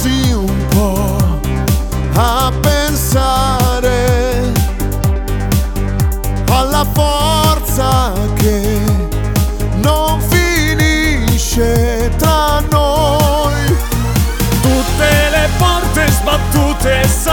fermarsi un po' a pensare alla forza che non finisce tra noi. Tutte le porte sbattute